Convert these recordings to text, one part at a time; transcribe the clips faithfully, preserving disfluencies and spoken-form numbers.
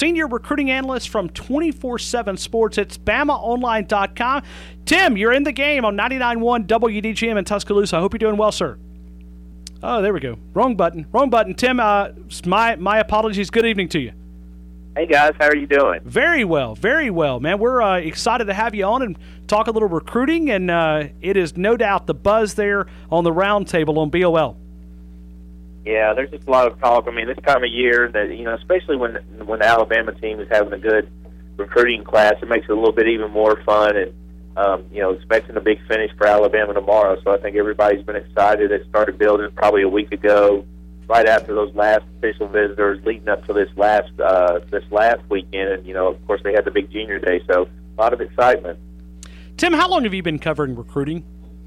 senior recruiting analyst from twenty-four seven Sports. It's Bama Online dot com. Tim, you're in the game on ninety-nine point one W D G M in Tuscaloosa. I hope you're doing well, sir. Oh, there we go. Wrong button. Wrong button. Tim, uh, my, my apologies. Good evening to you. Hey, guys. How are you doing? Very well. Very well, man. We're uh, excited to have you on and talk a little recruiting, and uh, it is no doubt the buzz there on the round table on B O L. Yeah, there's just a lot of talk. I mean, this time of year, that you know, especially when when the Alabama team is having a good recruiting class, it makes it a little bit even more fun. And um, you know, expecting a big finish for Alabama tomorrow. So I think everybody's been excited. It started building probably a week ago, right after those last official visitors, leading up to this last uh, this last weekend. And you know, of course, they had the big Junior Day, so a lot of excitement. Tim, how long have you been covering recruiting?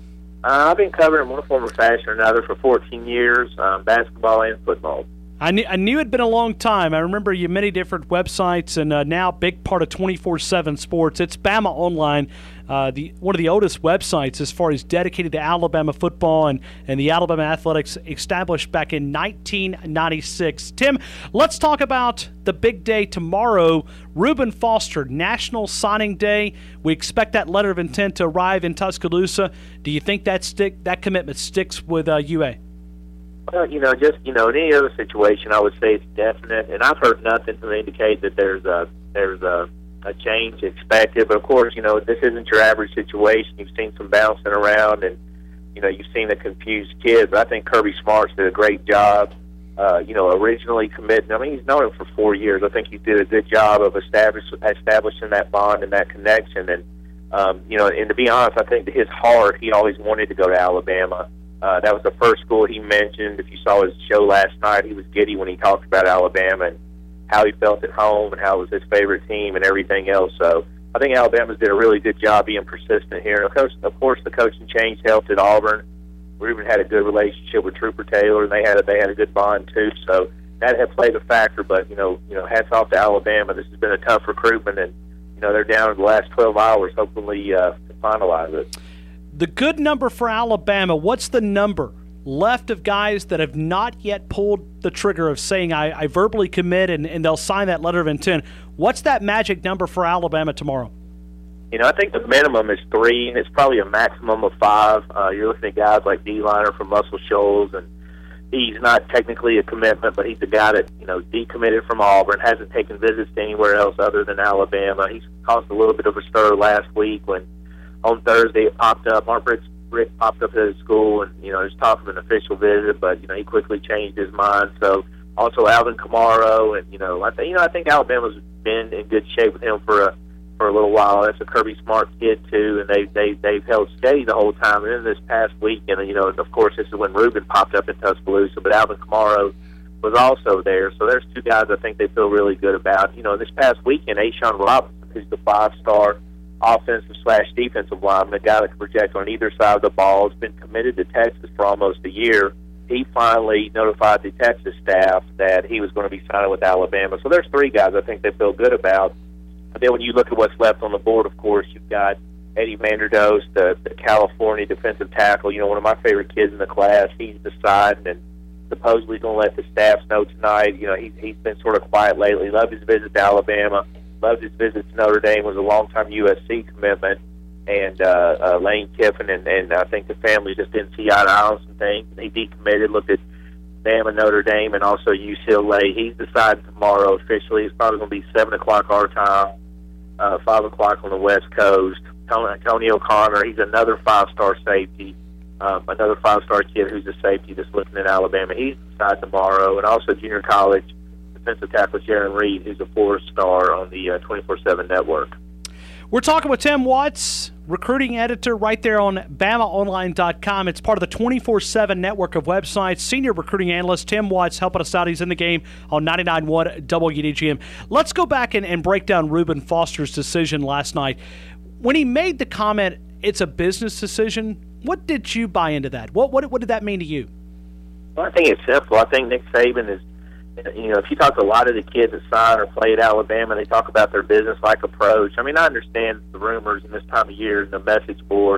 Uh, I've been covering in one form or fashion or another for fourteen years, um, basketball and football. I knew, I knew it had been a long time. I remember you many different websites, and uh, now big part of twenty-four seven Sports. It's Bama Online, uh, the one of the oldest websites as far as dedicated to Alabama football and, and the Alabama athletics, established back in nineteen ninety-six. Tim, let's talk about the big day tomorrow. Reuben Foster, National Signing Day. We expect that letter of intent to arrive in Tuscaloosa. Do you think that stick that commitment sticks with uh, U A? Well, you know, just, you know, in any other situation, I would say it's definite, and I've heard nothing to indicate that there's a there's a, a change expected. But of course, you know, this isn't your average situation. You've seen some bouncing around, and you know, you've seen the confused kids. But I think Kirby Smarts did a great job. Uh, you know, originally committing. I mean, he's known him for four years. I think he did a good job of establish, establishing that bond and that connection. And um, you know, and to be honest, I think to his heart, he always wanted to go to Alabama. Uh, that was the first school he mentioned. If you saw his show last night, he was giddy when he talked about Alabama and how he felt at home and how it was his favorite team and everything else. So I think Alabama's did a really good job being persistent here. And of course, of course the coaching change helped at Auburn. Reuben had a good relationship with Trooper Taylor, and they had a, they had a good bond too. So that had played a factor. But you know, you know, hats off to Alabama. This has been a tough recruitment, and you know, they're down in the last twelve hours, hopefully uh, to finalize it. The good number for Alabama, what's the number left of guys that have not yet pulled the trigger of saying, I, I verbally commit, and, and they'll sign that letter of intent? What's that magic number for Alabama tomorrow? You know, I think the minimum is three, and it's probably a maximum of five. Uh, you're looking at guys like D-Liner from Muscle Shoals, and he's not technically a commitment, but he's a guy that, you know, decommitted from Auburn, hasn't taken visits to anywhere else other than Alabama. He's caused a little bit of a stir last week when on Thursday it popped up. Mark Rick, Rick popped up at his school, and, you know, there's talk of an official visit, but, you know, he quickly changed his mind. So also Alvin Kamara, and, you know, I think, you know, I think Alabama's been in good shape with him for a for a little while. That's a Kirby Smart kid too, and they they they've held steady the whole time. And then this past weekend, you know, of course, this is when Reuben popped up in Tuscaloosa, but Alvin Kamara was also there. So there's two guys I think they feel really good about. You know, this past weekend, Ashawn Robinson, who's the five-star offensive slash defensive lineman, a guy that can project on either side of the ball, has been committed to Texas for almost a year. He finally notified the Texas staff that he was going to be signing with Alabama. So there's three guys I think they feel good about. And then when you look at what's left on the board, of course, you've got Eddie Vanderdoes, the, the California defensive tackle, you know, one of my favorite kids in the class. He's deciding and supposedly going to let the staff know tonight. You know, he, he's been sort of quiet lately. Loved his visit to Alabama. Loved his visit to Notre Dame. Was a longtime U S C commitment. And uh, uh, Lane Kiffin, and, and I think the family just didn't see eye to eye on some things. He decommitted, looked at Bama, Notre Dame, and also U C L A. He's decided tomorrow officially. It's probably going to be seven o'clock our time. Uh, five o'clock on the West Coast. Tony, Tony O'Connor, he's another five-star safety, um, another five-star kid who's a safety that's looking at Alabama. He's decided tomorrow. And also junior college defensive tackle Sharon Reed, who's a four-star on the uh, twenty-four seven network. We're talking with Tim Watts, recruiting editor right there on Bama Online dot com. It's part of the twenty-four seven network of websites. Senior recruiting analyst Tim Watts helping us out. He's in the game on ninety-nine point one W D G M. Let's go back and, and break down Reuben Foster's decision last night. When he made the comment, it's a business decision, what did you buy into that? What, what, what did that mean to you? Well, I think it's simple. I think Nick Saban is, you know, if you talk to a lot of the kids that sign or play at Alabama, they talk about their business-like approach. I mean, I understand the rumors in this time of year and the message board,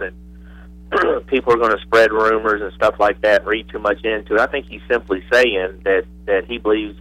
and people are going to spread rumors and stuff like that and read too much into it. I think he's simply saying that, that he believes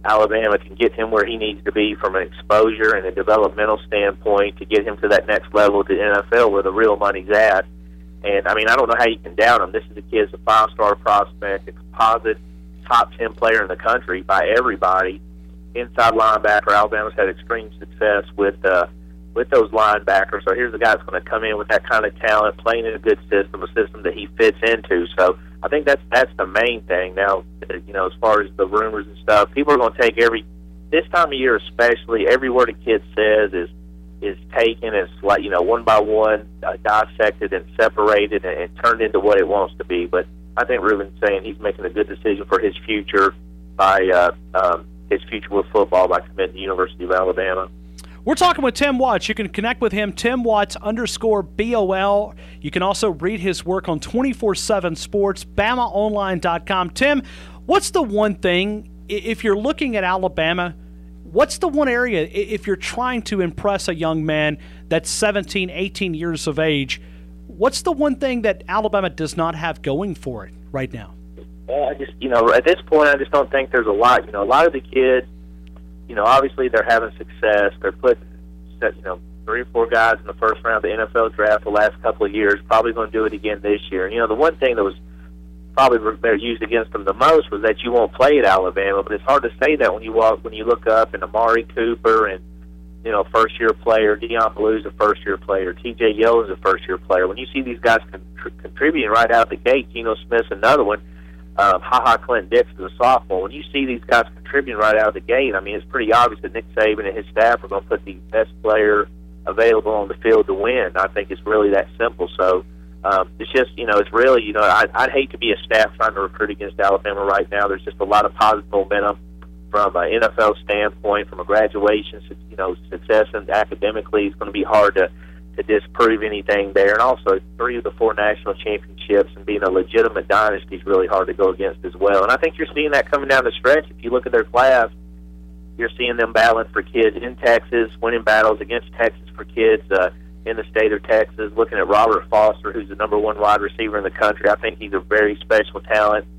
Alabama can get him where he needs to be from an exposure and a developmental standpoint to get him to that next level of the N F L where the real money's at. And, I mean, I don't know how you can doubt him. This is a kid's a five-star prospect, a composite top ten player in the country by everybody. Inside linebacker, Alabama's had extreme success with uh, with those linebackers. So here's a guy that's going to come in with that kind of talent, playing in a good system, a system that he fits into. So I think that's that's the main thing. Now, you know, as far as the rumors and stuff, people are going to take every this time of year, especially every word a kid says is is taken as like you know one by one, uh, dissected and separated and, and turned into what it wants to be. But I think Ruben's saying he's making a good decision for his future by uh, um, his future with football by committing to the University of Alabama. We're talking with Tim Watts. You can connect with him, Tim Watts underscore B O L. You can also read his work on twenty-four seven Sports, Bama Online dot com. Tim, what's the one thing, if you're looking at Alabama, what's the one area, if you're trying to impress a young man that's seventeen, eighteen years of age, what's the one thing that Alabama does not have going for it right now? Well, I just, you know, at this point, I just don't think there's a lot. You know, a lot of the kids, you know, obviously they're having success. They're putting, you know, three or four guys in the first round of the N F L draft the last couple of years, probably going to do it again this year. And, you know, the one thing that was probably used against them the most was that you won't play at Alabama, but it's hard to say that when you walk, when you look up and Amari Cooper and, you know, first-year player, Deion Blue's a first-year player, T J Yeldon's a first-year player. When you see these guys contr- contributing right out the gate, Geno Smith's another one, Um, Ha Ha Clinton Dix is a sophomore. When you see these guys contributing right out of the gate, I mean, it's pretty obvious that Nick Saban and his staff are going to put the best player available on the field to win. I think it's really that simple. So um, it's just, you know, it's really, you know, I, I'd hate to be a staff trying to recruit against Alabama right now. There's just a lot of positive momentum from an N F L standpoint, from a graduation, you know, success and academically. It's going to be hard to to disprove anything there. And also, three of the four national championships and being a legitimate dynasty is really hard to go against as well. And I think you're seeing that coming down the stretch. If you look at their class, you're seeing them battling for kids in Texas, winning battles against Texas for kids uh, in the state of Texas, looking at Robert Foster, who's the number one wide receiver in the country. I think he's a very special talent.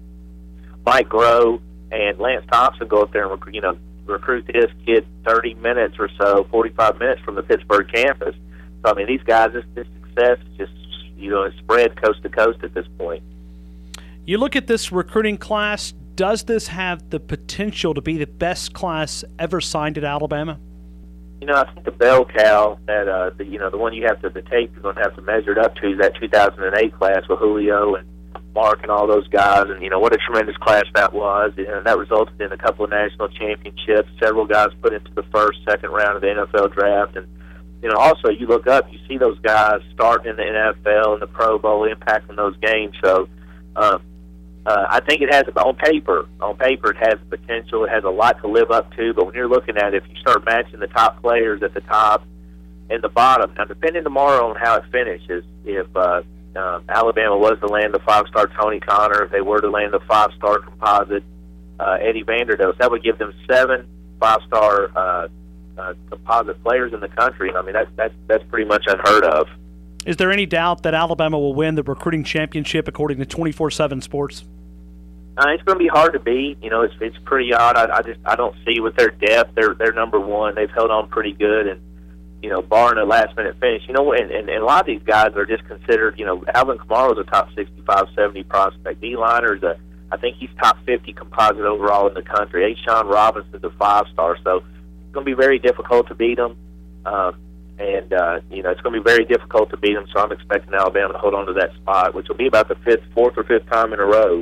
Mike Groh and Lance Thompson go up there and, you know, recruit this kid thirty minutes or so, forty-five minutes from the Pittsburgh campus. So, I mean, these guys, this, this success is just, you know, it's spread coast to coast at this point. You look at this recruiting class, does this have the potential to be the best class ever signed at Alabama? You know, I think the bell cow, that, uh, the, you know, the one you have to, the tape you're going to have to measure it up to is that two thousand eight class with Julio and Mark and all those guys. And, you know, what a tremendous class that was. And that resulted in a couple of national championships, several guys put into the first, second round of the N F L draft. And, you know, also you look up, you see those guys starting in the N F L and the Pro Bowl, impacting those games. So um, uh, I think it has, on paper, on paper it has the potential. It has a lot to live up to. But when you're looking at it, if you start matching the top players at the top and the bottom, now depending tomorrow on how it finishes, if uh, uh, Alabama was to land the five-star Tony Connor, if they were to land the five-star composite uh, Eddie Vanderdoes, that would give them seven five-star uh Uh, composite players in the country, and I mean that's that's that's pretty much unheard of. Is there any doubt that Alabama will win the recruiting championship according to twenty-four seven Sports? Uh, it's going to be hard to beat. You know, it's it's pretty odd. I, I just I don't see with their depth. They're they're number one. They've held on pretty good, and you know, barring a last minute finish. You know, and, and, and a lot of these guys are just considered. You know, Alvin Kamara is a top sixty-five, seventy prospect. D-liner is a, I think he's top fifty composite overall in the country. A'Shawn Robinson's a five star. So it's going to be very difficult to beat them, um, and uh, you know it's going to be very difficult to beat them. So I'm expecting Alabama to hold on to that spot, which will be about the fifth, fourth or fifth time in a row.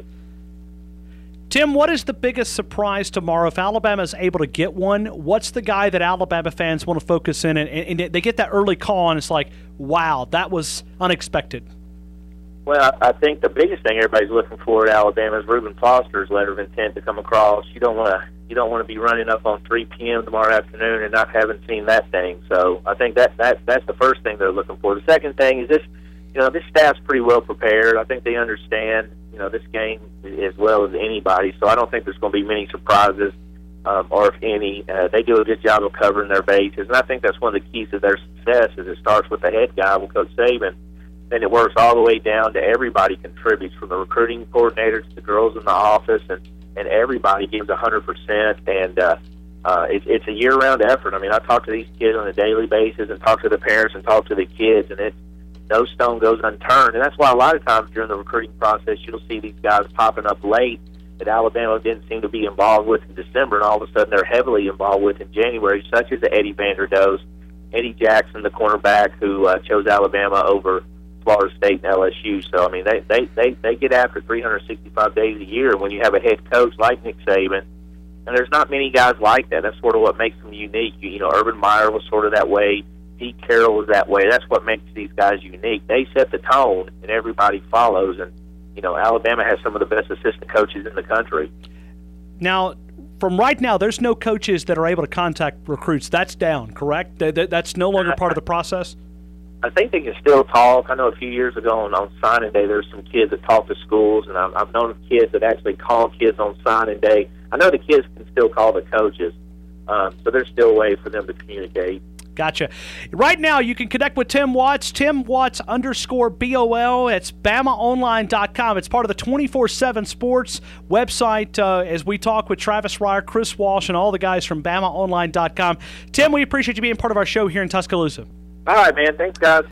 Tim, what is the biggest surprise tomorrow if Alabama is able to get one? What's the guy that Alabama fans want to focus in, and, and they get that early call, and it's like, wow, that was unexpected? Well, I think the biggest thing everybody's looking for at Alabama is Reuben Foster's letter of intent to come across. You don't want to you don't want to be running up on three p.m. tomorrow afternoon and not having seen that thing. So I think that, that that's the first thing they're looking for. The second thing is this, you know, this staff's pretty well prepared. I think they understand, you know, this game as well as anybody. So I don't think there's going to be many surprises, um, or if any. Uh, they do a good job of covering their bases, and I think that's one of the keys to their success. Is it starts with the head guy, with Coach Saban. Then it works all the way down to everybody contributes, from the recruiting coordinator to the girls in the office, and and everybody gives one hundred percent, and uh, uh, it, it's a year-round effort. I mean, I talk to these kids on a daily basis and talk to the parents and talk to the kids, and it's no stone goes unturned. And that's why a lot of times during the recruiting process, you'll see these guys popping up late that Alabama didn't seem to be involved with in December, and all of a sudden they're heavily involved with in January, such as the Eddie Vanderdoes, Eddie Jackson, the cornerback who uh, chose Alabama over Florida State and L S U. So, I mean, they, they, they, they get after three hundred sixty-five days a year when you have a head coach like Nick Saban. And there's not many guys like that. That's sort of what makes them unique. You, you know, Urban Meyer was sort of that way. Pete Carroll was that way. That's what makes these guys unique. They set the tone, and everybody follows. And, you know, Alabama has some of the best assistant coaches in the country. Now, from right now, there's no coaches that are able to contact recruits. That's down, correct? That's no longer part of the process? I think they can still talk. I know a few years ago on, on signing day, there's some kids that talk to schools, and I've, I've known kids that actually call kids on signing day. I know the kids can still call the coaches, um, so there's still a way for them to communicate. Gotcha. Right now, you can connect with Tim Watts, Tim Watts underscore B O L. It's Bama Online dot com. It's part of the twenty-four seven Sports website uh, as we talk with Travis Reier, Chris Walsh, and all the guys from Bama Online dot com. Tim, we appreciate you being part of our show here in Tuscaloosa. All right, man. Thanks, guys.